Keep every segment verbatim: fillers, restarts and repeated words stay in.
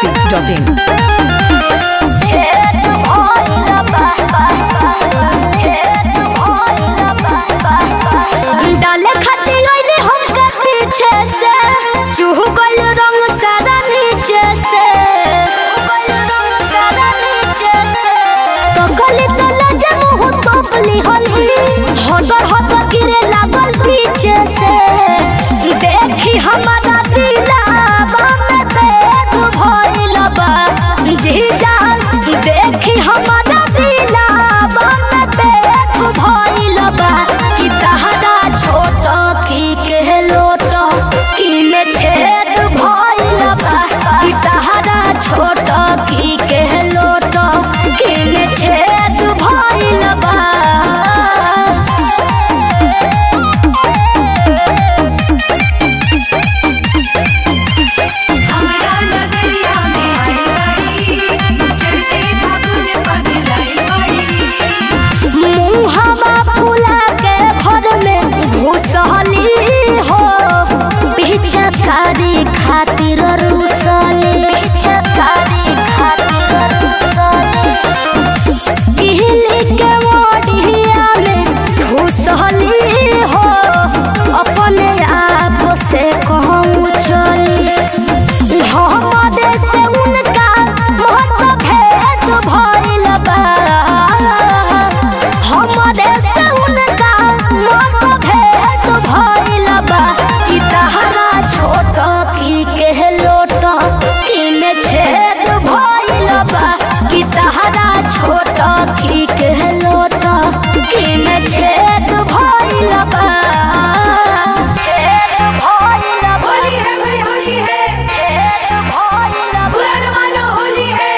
masti dot in. डाले खाती आइले हमके पीछे से चूह गल रंग सारा नीचे से तो गली तो लजे मुँह तोपली होली हदर हदर गिरे लागल पीछे से देखी हमारा दिलावा में पेट भइल बा जीजा देखी हमारा दिलावा में पेट भइल बा कि तहरा छोट की के लोट की में छेद भइल बा कि तहरा छोट की के लोट की में छेद भइल बा पिचकारी खातिर रुसले पिचकारी खातिर रुसले किहली के मोडिया में घुसली हो अपने आप से कहूँ चली हमारे से उनका बहुत भेद भइल बा हमारे से उनका बहुत भेद भइल बा कि तहरा छोट की के लोट की में छेद भइल बा कि तहरा छोट की के लोट की में छेद भइल बा छेद भइल बा होली है भाई होली है छेद भइल बा बुरा न मानो होली है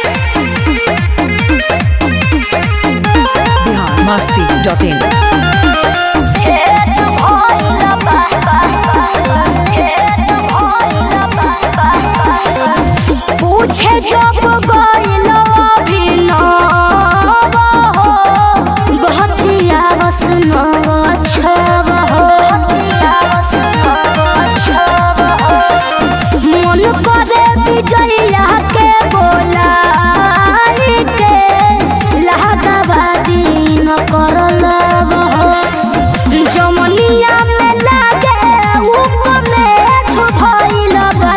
Bihar masti dot in. छेद भइल बा छेद भइल बा पूछे जब गइल अभिनव हो बहतिया वसनव छव हो मन करे विजया के बोलाई के लहदवा दिन करलब हो जमनिया में लागे उपमेठ भइल बा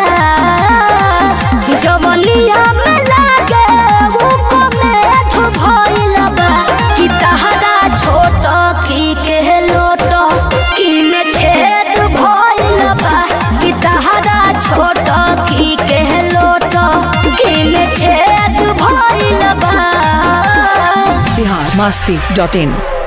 जमनिया में लागे उपमेठ भइल बा कि तहरा छोट की के लोट की में छेद भइल बा कि तहरा छोट की के लोट की में छेद भइल बा Bihar masti dot in.